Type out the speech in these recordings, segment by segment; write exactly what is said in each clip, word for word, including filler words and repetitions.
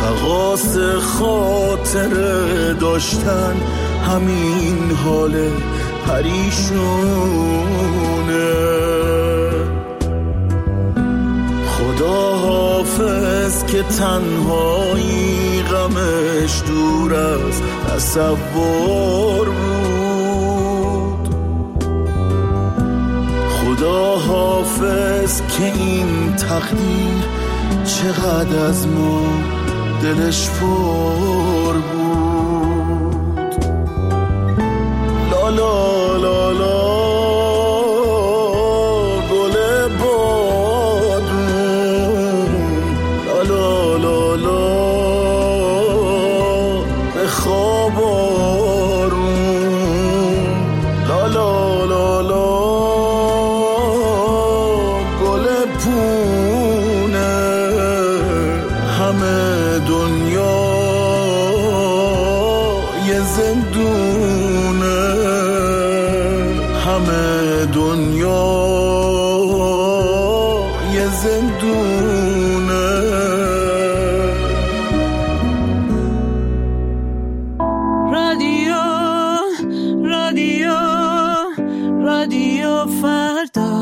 تقاص خاطر داشتن همین حال پریشونه. خدا حافظ که تنهایی غمش دور از تصور بود. خدا حافظ که این تقدیر چقدر از ما دلش پر بود. لا لا لا لا گل بادون، لا لا لا لا به خواب آروم، لا لا لا لا گل پونه. همه دنیا یه زندونه، همه دنیا یه زندونه. رادیو رادیو رادیو فردا.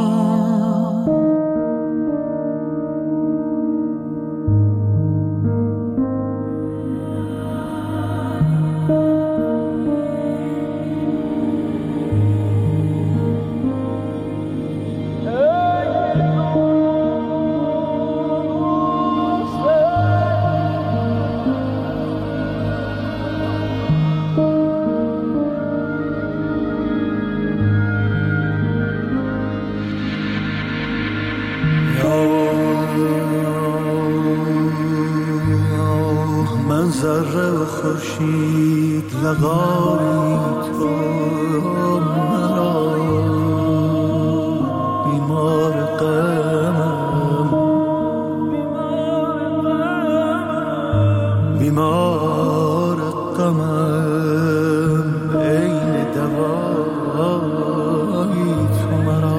من ذره خورشید لقایی تو مرا، بیمار غمم بیمار غمم عین دوایی تو مرا.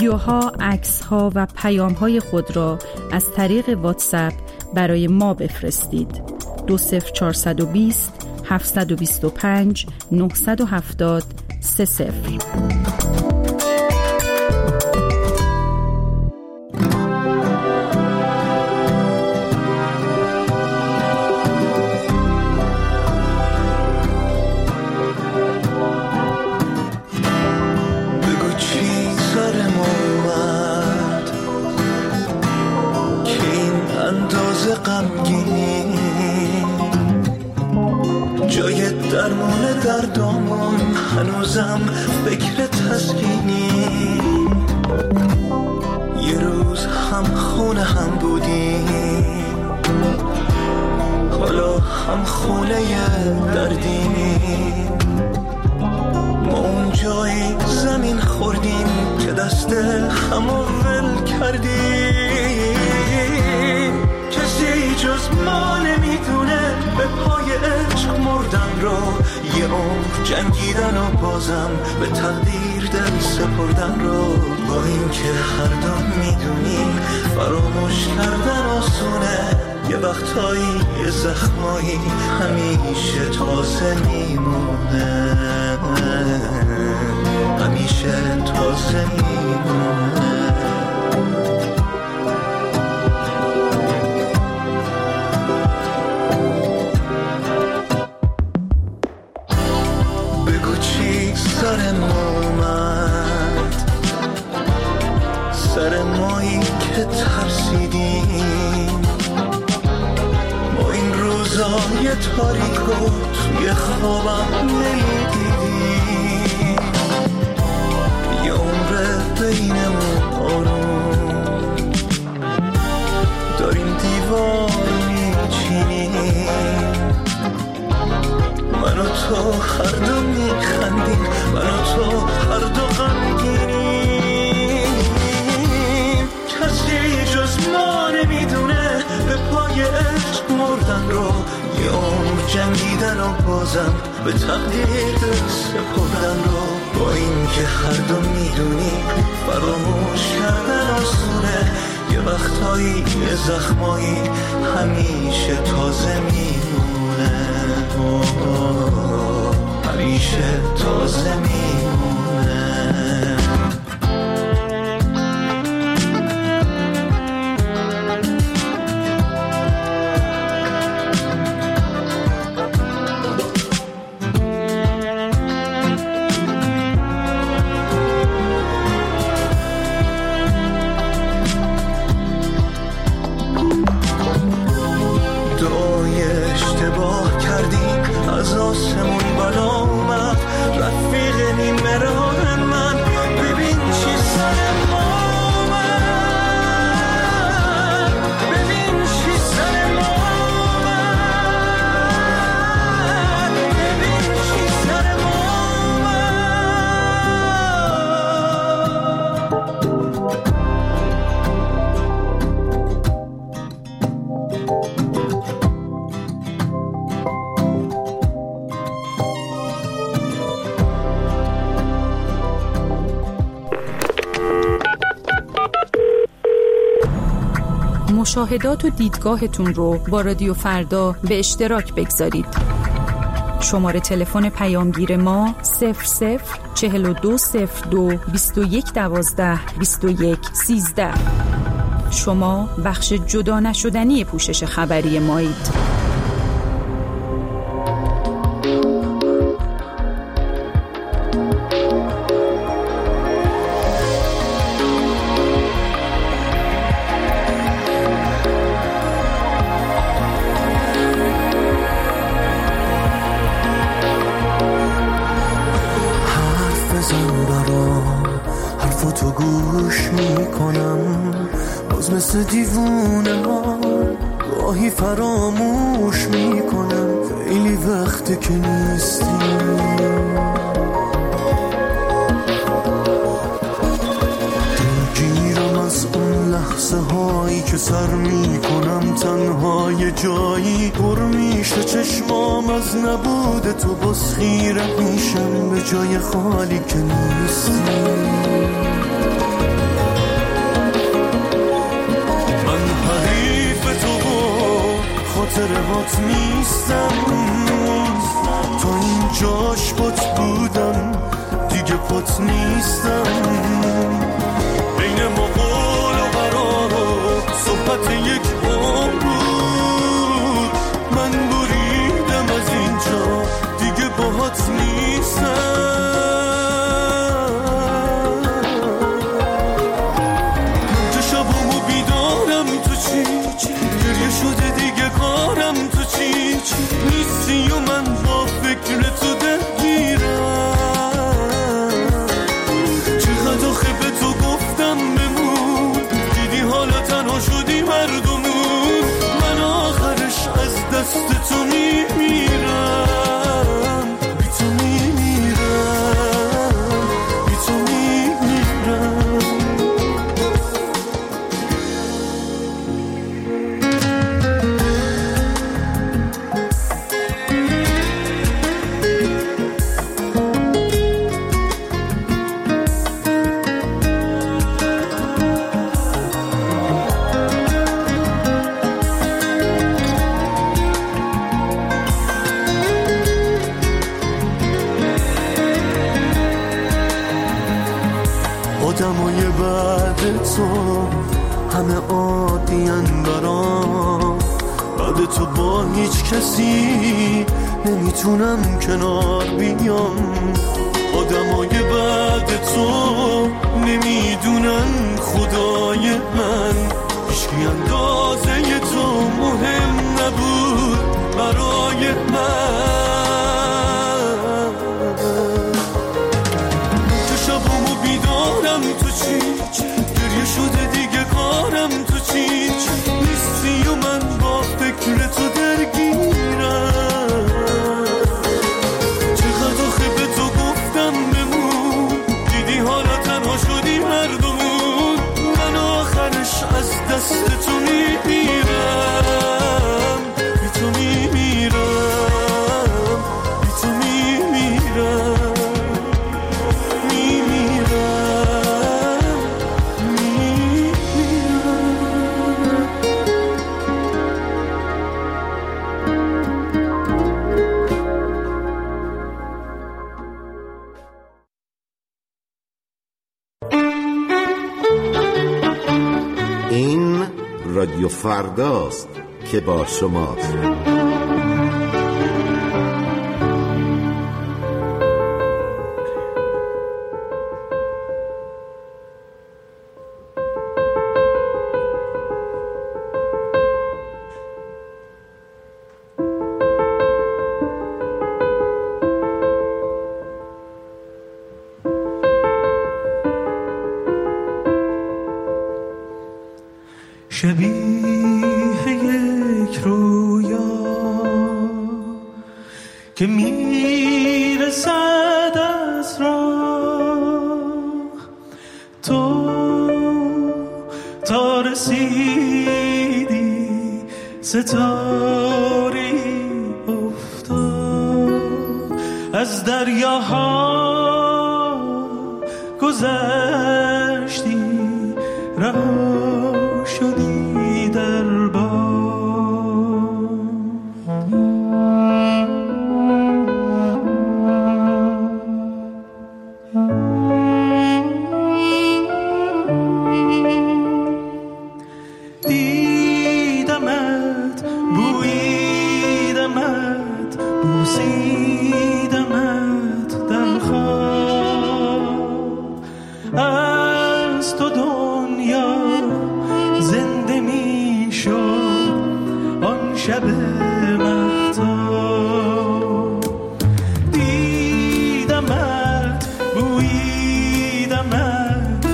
ویدیوها، عکس‌ها و پیام‌های خود را از طریق واتساپ برای ما بفرستید. دو صفر چهارصد و بیست هفتصد و بیست و پنج نهصد و هفتاد سه صفر. جای درمان دردامون هنوزم فکر تسکینی. یه روز هم خونه هم بودیم، حالا هم خونه دردیم. ما اون جای زمین خوردیم که دست همو ول کردیم. کسی جز ما نمیدونه به پای عشق مردن رو، یه عمر جنگیدن و بازم به تقدیر دل سپردن رو. با این که هر دو میدونیم فراموش کردن آسونه، یه وقتایی یه زخمایی همیشه تازه میمونه، همیشه تازه میمونه. سر ما اومد، سر مایی که ترسیدیم. ما این روزای تاریکو توی خوابم نمیدیدیم. یه عمر بینمون آروم داریم دیوار میچینیم. من و تو هر دو میخندیم، من و تو هر دو غمگینیم. کسی جز ما نمیدونه به پای عشق مردن رو، یه عمر جنگیدن و بازم به تقدیر سپردن رو. با این که هر دو میدونیم فراموش کردن آسونه، یه وقتایی یه زخمایی همیشه تازه میمونه، همیشه تازه میمونه. دعای اشتباه کردیم، از آسمون بالا اومد رفیق نیمه راه من. ببین چی سر ما اومد، ببین چی سر ما اومد، ببین چی سر ما مشاهدات و دیدگاهتون رو با رادیو فردا به اشتراک بگذارید. شماره تلفن پیامگیر ما صفر صفر چهل و دو صفر دو بیست و یک دوازده بیست و یک سیزده. شما بخش جدا نشدنی پوشش خبری مایید. حرفاتو گوش میکنم باز مثل دیوونه ها، گاهی فراموش میکنم خیلی وقته که نیستی. دلگیرم از اون لحظه هایی که سر میکنم تنها یه جایی پر میشه چشمام از نبود تو، باز خیره میشم به جای خالی که نیستی. خاطره هات نیستم، تا این جاش پات بودم دیگه پات نیستم. بین ما قول و قرار و صحبت یک عمر بود، من بریدم از اینجا دیگه باهات نیستم. من که شبامو بیدارم تو چی چی، گریه شده دیگه کارم تو چی چی نیستی و من با فکر تو درگیرم. چقدر آخه به تو گفتم بمون، دیدی حالا تنها شدی مردمون. من آخرش از دست تو میمیرم، بی تو میمیرم، بی تو میمیرم. آدمای بعد تو همه عادی‌ان برام، بعد تو با هیچ کسی نمیتونم کنار بیام. آدمای بعد تو نمیدونن خدای من، هیچکی اندازه تو مهم نبود برای من. شبامو بیدارم تو چی چی، گریه شده دیگه کارم تو چی چی نیستی و من با فکر تو درگیرم. چقدر آخه به تو گفتم بمون، دیدی حالا تنها شدی مردمون. من آخرش از دست تو میمیرم، بی تو میمیرم، بی تو میمیرم. این رادیو فرداست که با شماست. شبیه یک رویا که میرسد از راه، تو تا رسیدی ستاری افتاد، از دریاها گذشتی رها شدی در باد. دیدمت، بویدمت، بوسیدمت در خواب، از تو دنیا زنده می شد آن شب مهتاب. دیدمت، بویدمت،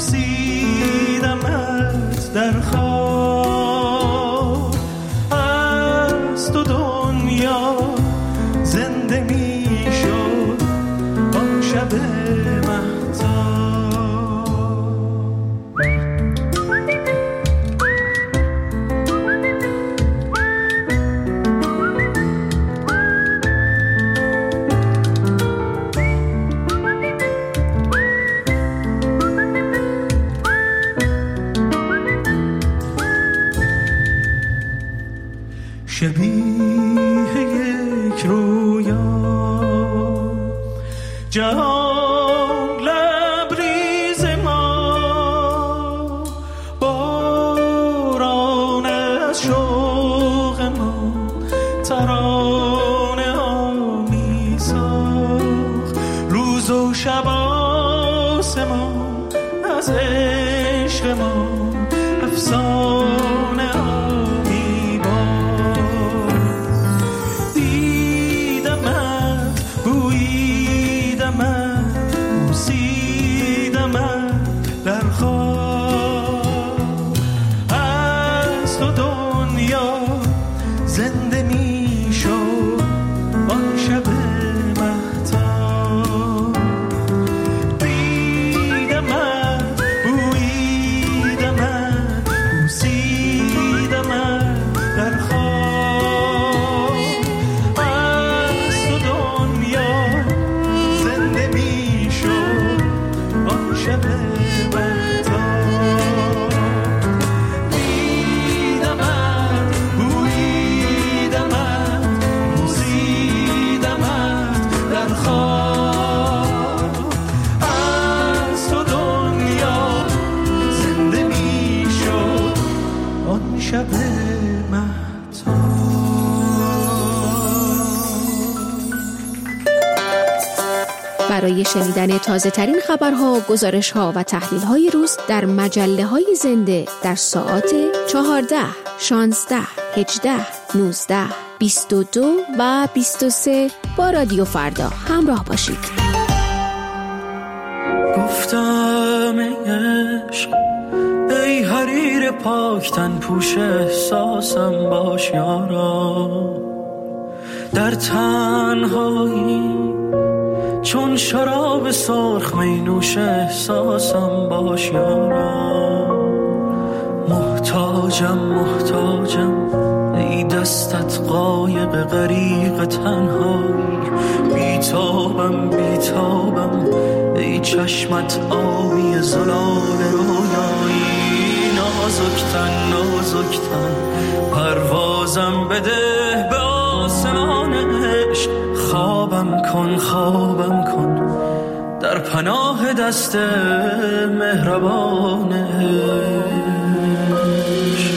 بوسیدمت در خواب، از تو دنیا زنده می شد آن شب مهتاب. از عشق ما افسانه آبی بار. دیدمت، بویدمت، بوسیدمت در خواب. از تو دنیا زنده می شد آن شب مهتاب. دیدمت، بویدمت، بوسیدمت در خواب. از تو دنیا زنده می شد آن شب مهتاب. دیدمت، بویدمت، بوسیدمت در خواب. از تو دنیا زنده می شد آن شب مهتاب. برای شنیدن تازه ترین خبرها، گزارش‌ها و تحلیل‌های روز در مجله‌های زنده در ساعات چهارده، شانزده، هجده، نوزده، بیست و دو و بیست و سه با رادیو فردا همراه باشید. گفتم ای عشق، ای حریر پاکتن پوش احساسم باش یارا. در تنهایی چون شراب سرخ می نوش احساسم باش یارا. محتاجم محتاجم ای دستت قایق غریق تنهایی. بیتابم بیتابم ای چشمت آبی زلال رویایی. نازکتن نازکتن پروازم بده به آسمان عشق. خوابم کن خوابم کن در پناه دست مهربان عشق.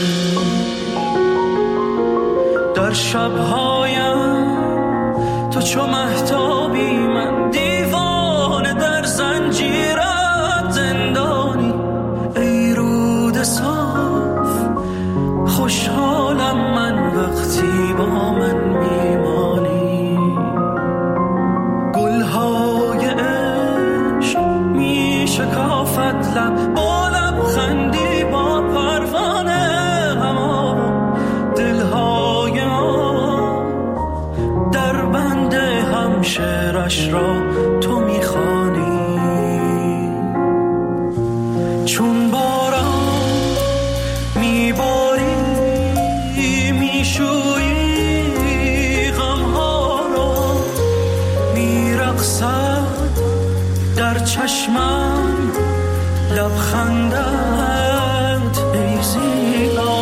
در شبهایم تو چو مهتابی، من دیوانه در زنجیرت زندانی. ای رود صاف خوشحالم من وقتی با من میمانی. گلهای عشق می شکافت لب با لبخندی با پروانه هما. دلهای ما در بند همشهرش را تو میخوانی. چون باران میباری میشویی غمها را. میرقصد در چشمم لبخندت ای زیبا.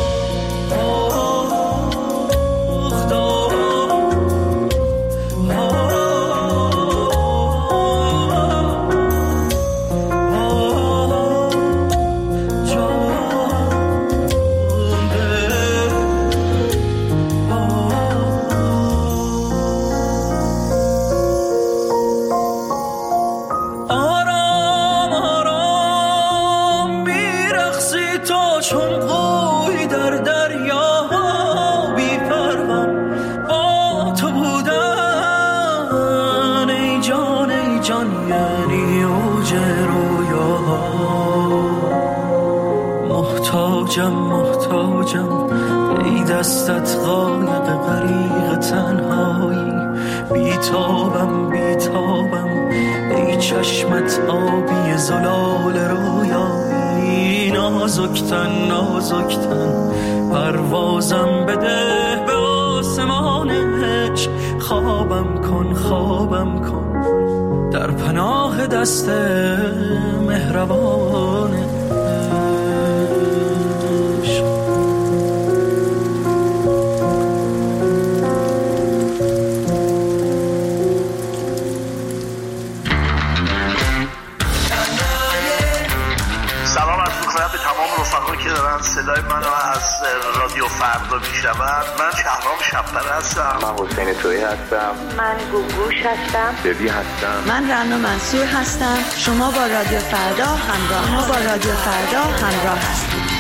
محتاجم محتاجم ای دستت قایق غریق تنهایی. بیتابم بیتابم ای چشمت آبی زلال رویایی. نازکتن نازکتن پروازم بده به آسمان عشق. خوابم کن خوابم کن در پناه دست مهربان عشق. سلام عرض می‌کنم به تمام رفقایی که دارن صدای منو از رادیو فردا میشود. من شهرام شب‌پره هستم. من حسین تویی هستم. من گوگوش هستم. ببی هستم. من رنا منصور هستم. شما با رادیو فردا همراه شما با رادیو فردا همراه هستید.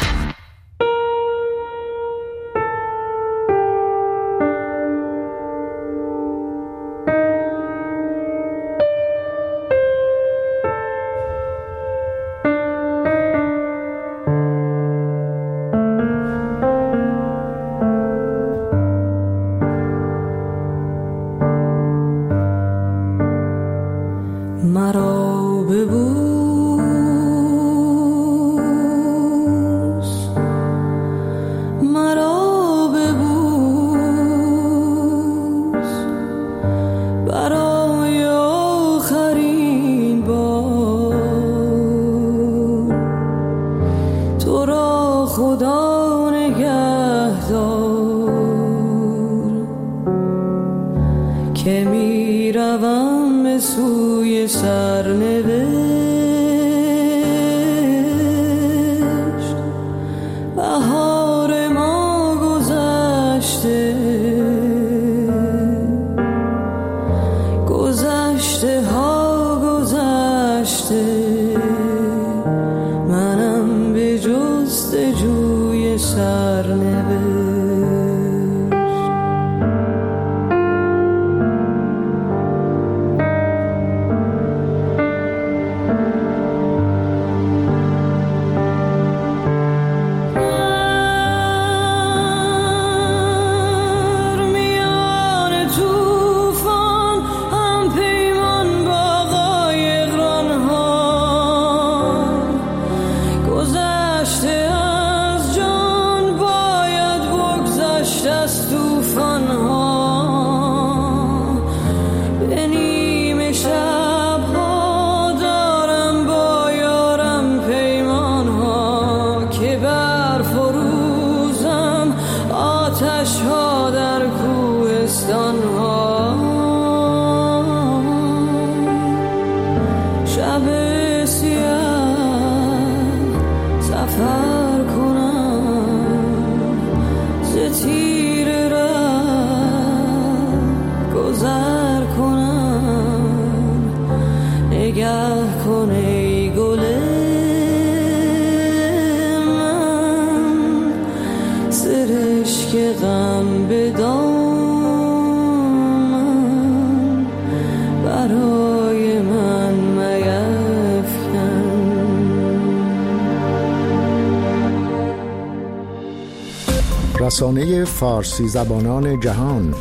رسانه فارسی زبانان جهان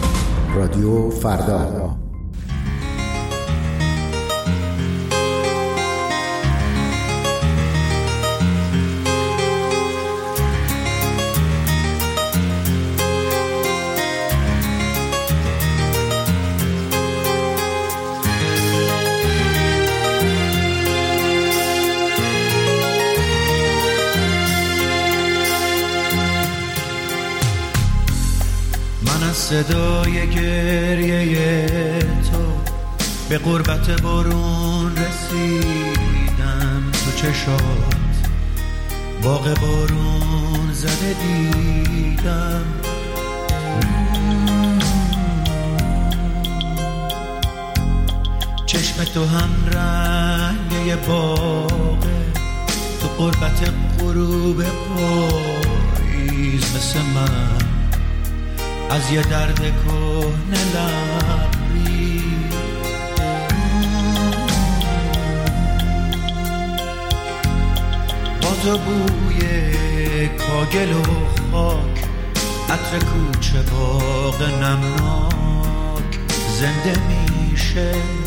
رادیو فردا. صدای گریه تو به غربت بارون رسیدم، تو چشات باغ بارون زده دیدم. چشم تو هم رنگ یه باغه، تو غربت غروب پاییز مثل من از یه درد کهنه لبری. با تو بوی کاگل و خاک، عطر کوچه باغ نمناک زنده میشه.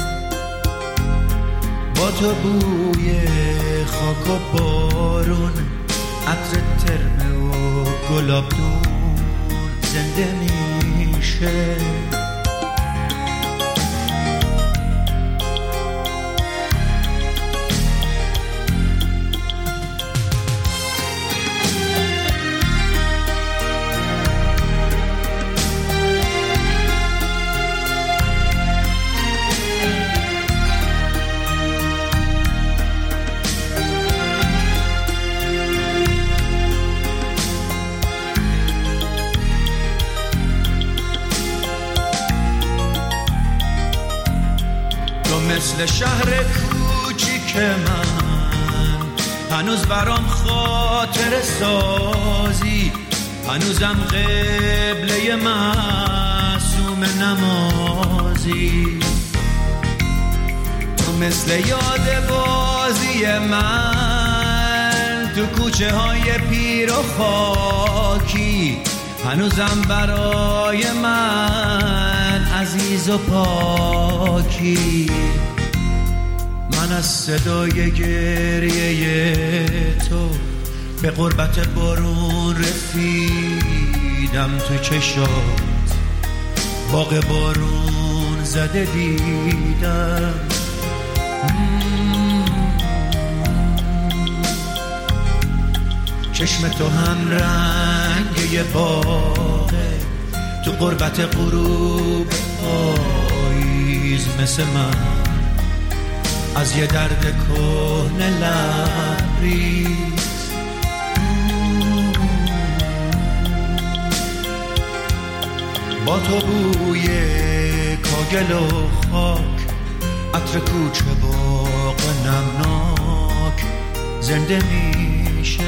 با تو بوی خاک و بارون، عطر ترمه و گلابدون زنده میشه. من، هنوز برام خاطر سازی، هنوزم قبله معصوم نمازی. تو مثل یاد بازی من تو کوچه های پیر و خاکی، هنوزم برای من عزیز و پاکی. من از صدای گریه تو به غربت بارون رسیدم، تو چشات باغ بارون زده دیدم. چشم تو هم رنگ یه باغه، تو غربت غروب پاییز مثل من از یه درد کهنه لبریز. با تو بوی کاگل و خاک، عطر کوچه باغ نمناک زنده میشه.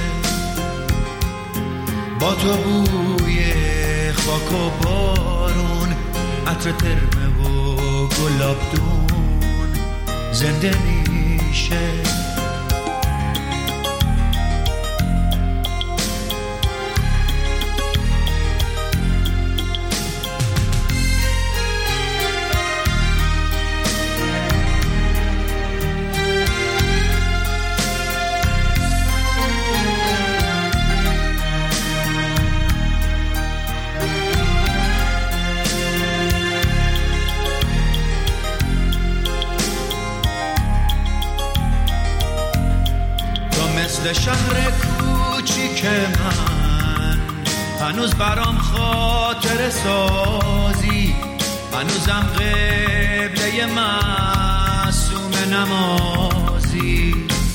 با تو بوی خاک و بارون، عطر ترمه و گلابدون زنده میشه. شهر کوچیک من، هنوز برام خاطر سازی، هنوزم قبله معصوم نمازی.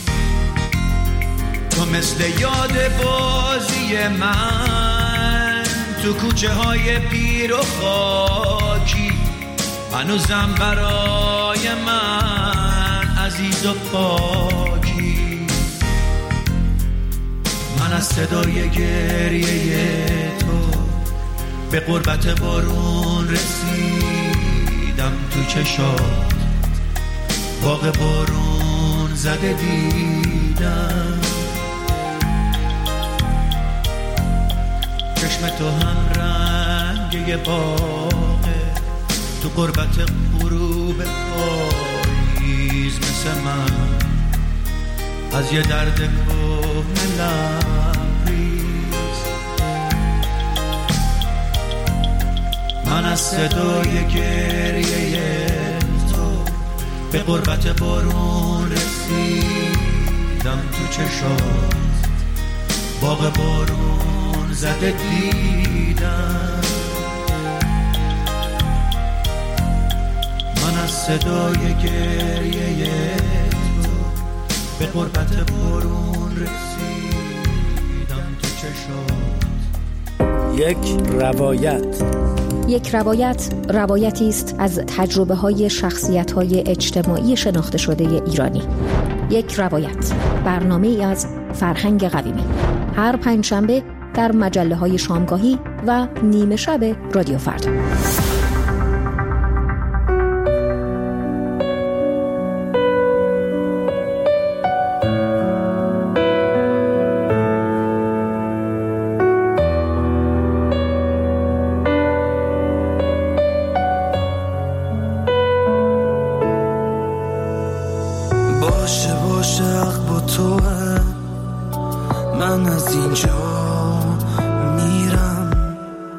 تو مثل یاد بازی من تو کوچه های پیر و خاکی، هنوزم برای من عزیز و پاکی. من از صدای گریه تو به غربت بارون رسیدم، تو چشات باغ بارون زده دیدم. چشم تو هم رنگ یه باغه، تو غربت غروب پاییز مثل من از یه درد کهنه لبریز. من از صدای گریه تو به غربت بارون رسیدم، تو چشات باغ بارون زده دیدم. من از صدای گریه به غربت بارون رسیدم، تو چشات. یک روایت یک روایت روایتی است از تجربه های شخصیت های اجتماعی شناخته شده ایرانی. یک روایت، برنامه ای از فرهنگ قویمی، هر پنجشنبه در مجله های شامگاهی و نیمه شب رادیو فردا. باشه باشه حق با توه، من از اینجا میرم،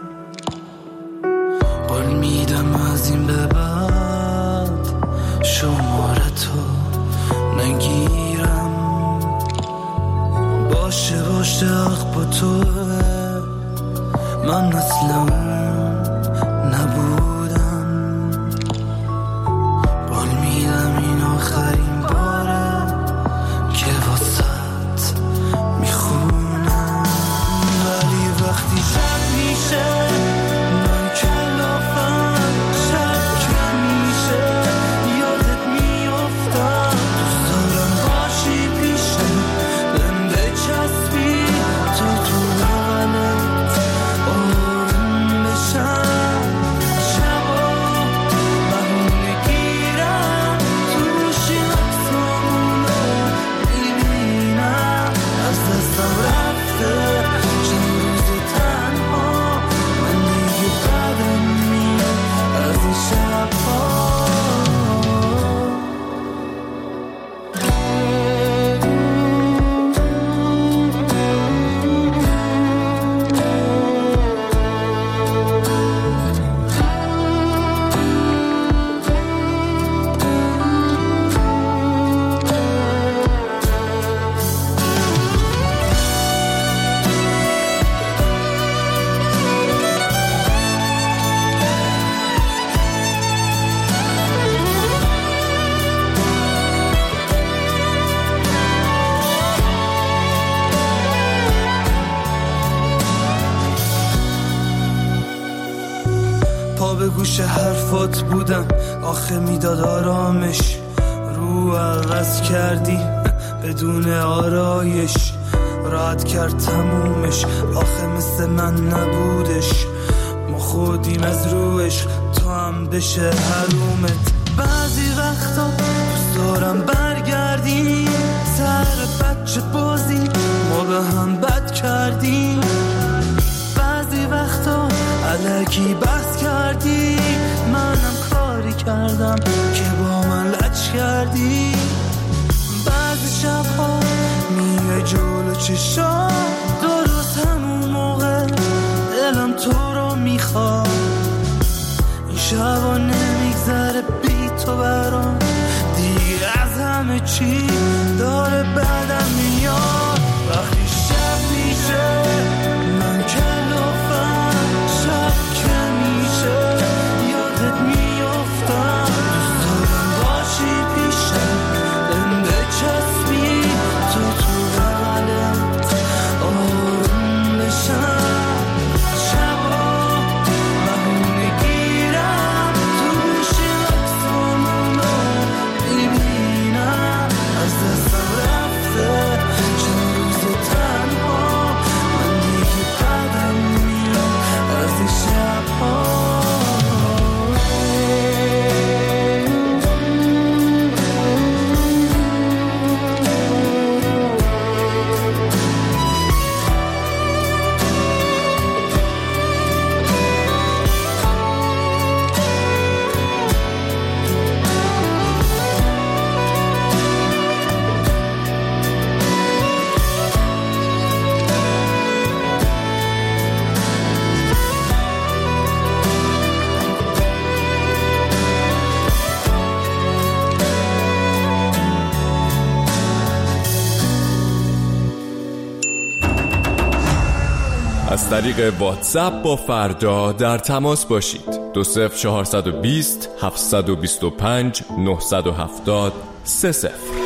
قول میدم از این به بعد شماره تو نگیرم. باشه باشه حق با توه، من اصلا نبودم، قول میدم این آخرین باره که واسط میخونم. ولی وقتی شب میشه من کلافم، شب کم میشه یادت میافتم. دوست دارم گوش حرفات بودم، آخه میداد آرامش. رو عوض کردی بدون آرایش، راحت کرد تمومش، آخه مثل من نبودش. ما خودیم از روش، تو هم بشه حرومت. بعضی وقتا دوست دارم برگردی سر بچه بازی، ما به هم بد کردیم. بعضی وقتا الکی بس کردی، منم کاری کردم که با من لج کردی. بعضی شبها میه جلو چشام، درست همون موقع دلم تو رو میخواد. این شبا نمیگذره بی تو برام، دیگه از همه چی داره بعدم میاد. وقتی شب میشه من کلافم، شب که میشه یادت میافتم. دوست دارم باشی پیشم، بهم بچسبی تو تو قلبت، آروم بشم. شبا بهونه گیرم تو گوشی عکسامونو ببینم، از دستم رفته چند روز تنها. من دیگه بعدم میاد از این شبها. از طریق واتساپ با فردا در تماس باشید. دو صفر چهارصد و بیست هفتصد و بیست و پنج نهصد و هفتاد سه صفر.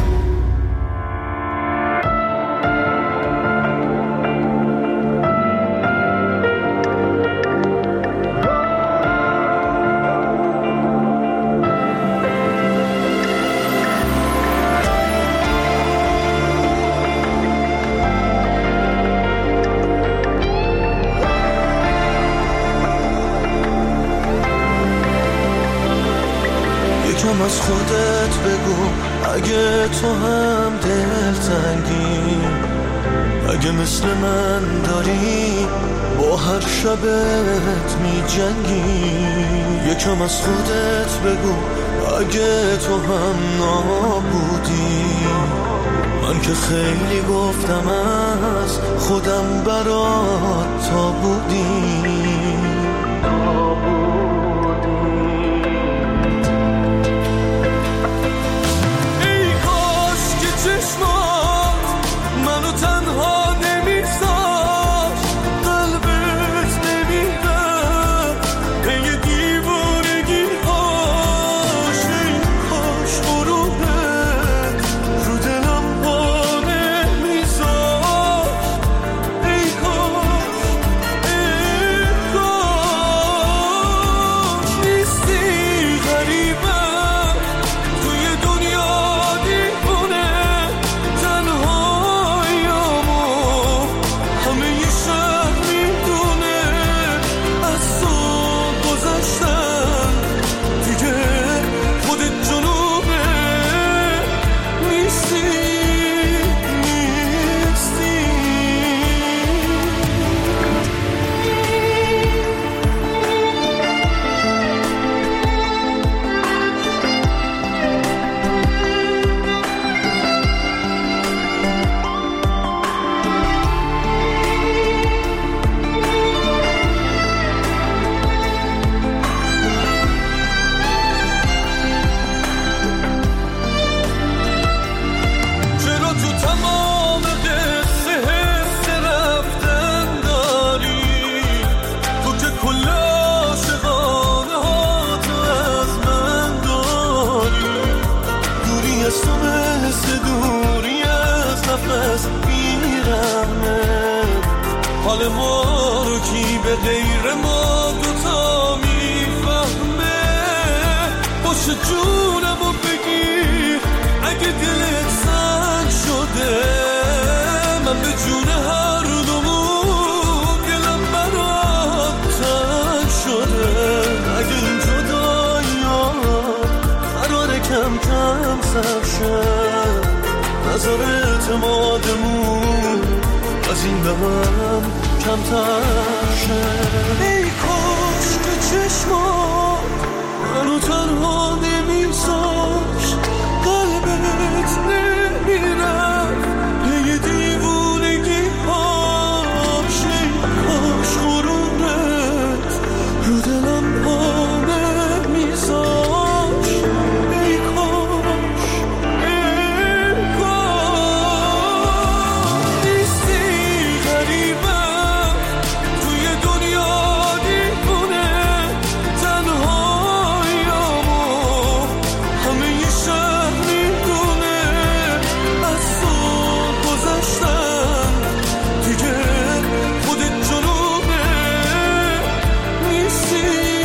یکم از خودت بگو اگه تو هم دلتنگی، اگه مثل من داری با هر شبت می جنگی. یکم از خودت بگو اگه تو هم نابودی، من که خیلی گفتم از خودم برات تا بودی. حال ما رو کی به غیر ما دوتا میفهمه. باشه جونمو بگیر اگه دلت سنگ شده، من به جون هر دومون دلم برات تنگ شده. اگه این جدایی ها قراره کم کم سر شه، نظر اعتمادمون از این به هم کمتر شه. ای کاش که چشمات منو تنها نمیذاشت، قلبت نمیرفت پی دیوونگی هاش. ای کاش غرورت رو دلم پا نمیذاشت. ای کاش ای کاش نیستی غریبم توی دنیا دیوونه، تنهاییامو همه ی شهر میدونه. از صبح گذشتن دیگه خودت جنوبه، نیستی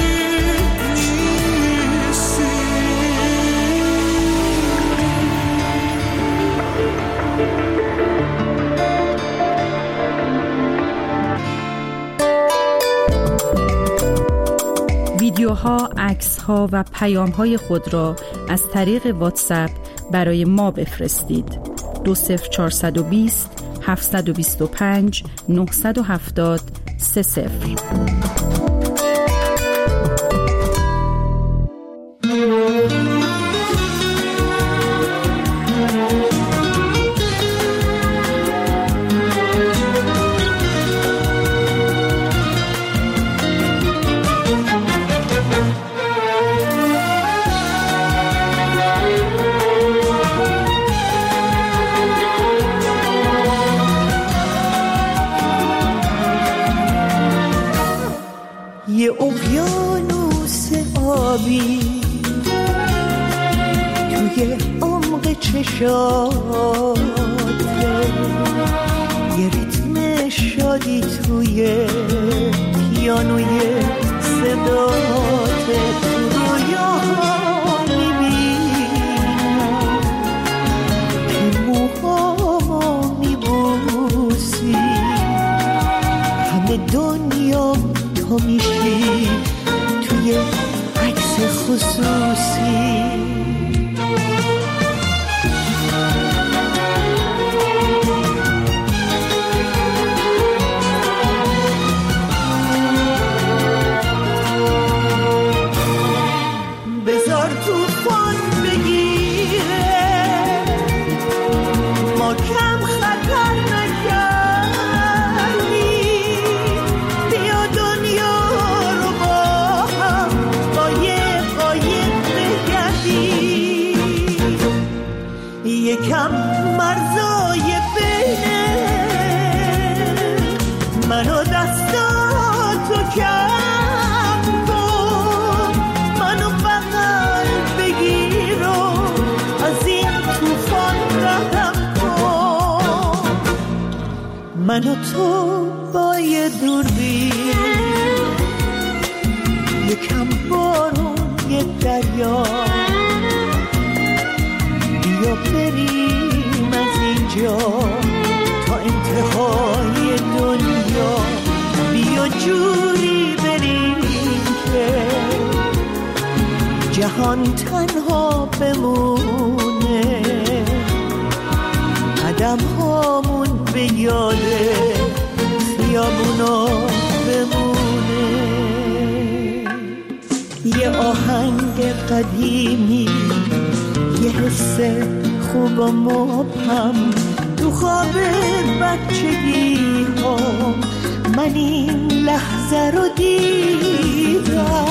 نیستی. ویدیوها، عکس‌ها و پیام‌های خود را از طریق واتساپ برای ما بفرستید. دو صفر چهارصد و بیست هفتصد و بیست و پنج نهصد و هفتاد سه صفر. یه اقیانوس آبی توی عمق چشاته، یه ریتم شادی توی پیانوی صداته. رویاها میبینم که موهامو میبوسی، همه دنیا تو میشی توی عکس خصوصی. بذار طوفان بگیره، ما کم خطر نکردیم. بیا دنیا رو با هم قایق قایق بگردیم. یکم مرزای بینه من و دستاتو کم کن، منو بغل بگیر و از این طوفان رهم کن. من و تو با یه دوربین، یکم بارون یه دریا، بیا بریم از اینجا تا انتهای دنیا. بیا جوری بریم که جهان تنها بمونه، قدم هامون به یاده خیابونا بمونه. یه آهنگ قدیمی، یه حس خوب و مبهم تو خواب بچگی ها، من این لحظه رو دیدم.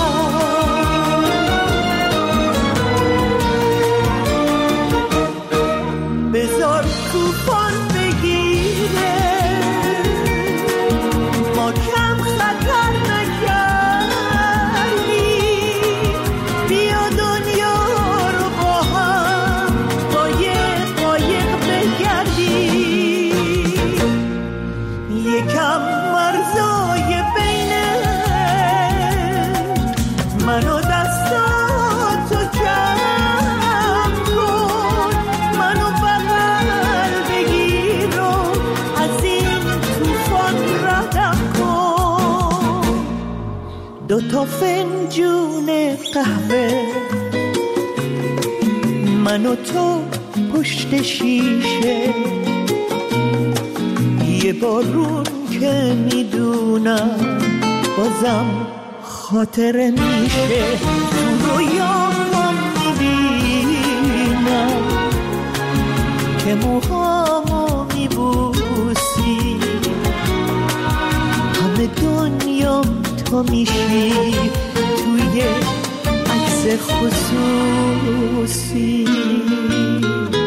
بذار طوفان بگیره، ما کم خطر نکردیم. بیا دنیا رو با هم قایق قایق بگردیم. یکم مرزای بینه من و دستاتو کرد فنجون قهوه، من و تو پشت شیشه، یه بارون که میدونم بازم خاطره میشه. تو رویام میبینم که موهامو میبوسی، همه دنیام تو میشی توی عکس خصوصی.